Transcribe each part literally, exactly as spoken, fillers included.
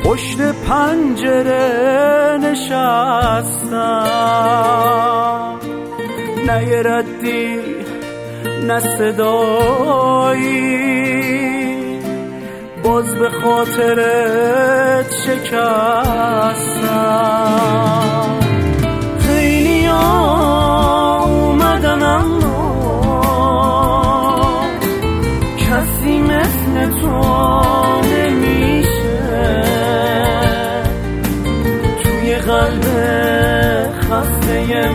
پشت پنجره نشستم، نه یه ردی نه صدایی، باز به خاطرت شکستم. خیلی ها اومدن اما کسی مثل تو نمیشه توی قلب خسته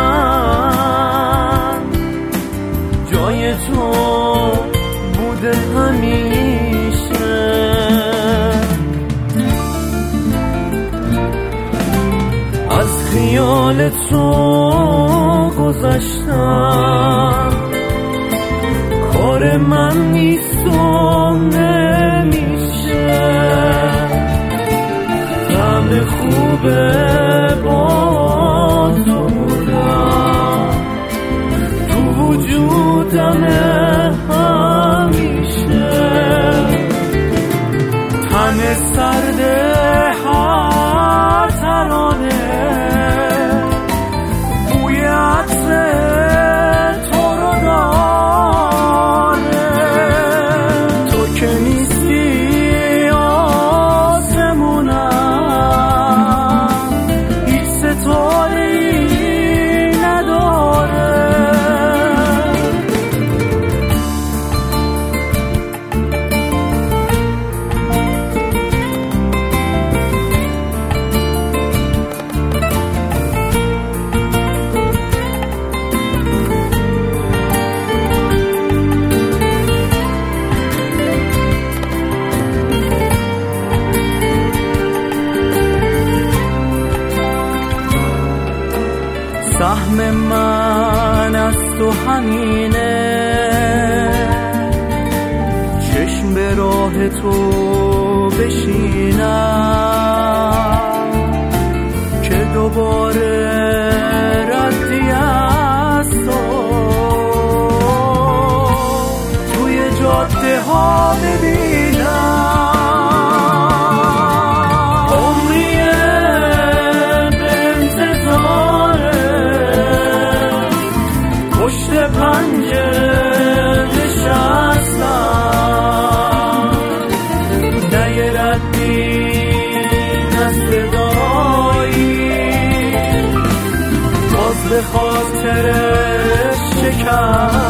من. جای تو بوده همیشه. از خیال تو گذشتم، کار من نیست و نمیشه. طعم خوبه با تو بودم، تو وجودمه همیشه. تن سرده هر ترانه بوی عطر تو رو داره. تو که نیستی آسمونم هیچ ستاری نداره. سهم من از تو همینه، چشم به راه تو بشینم که دوباره ردی از تو توی جاده ها ببینم. پنجره نشستم، نه یه ردی نه صدایی، باز به خاطرش شکستم.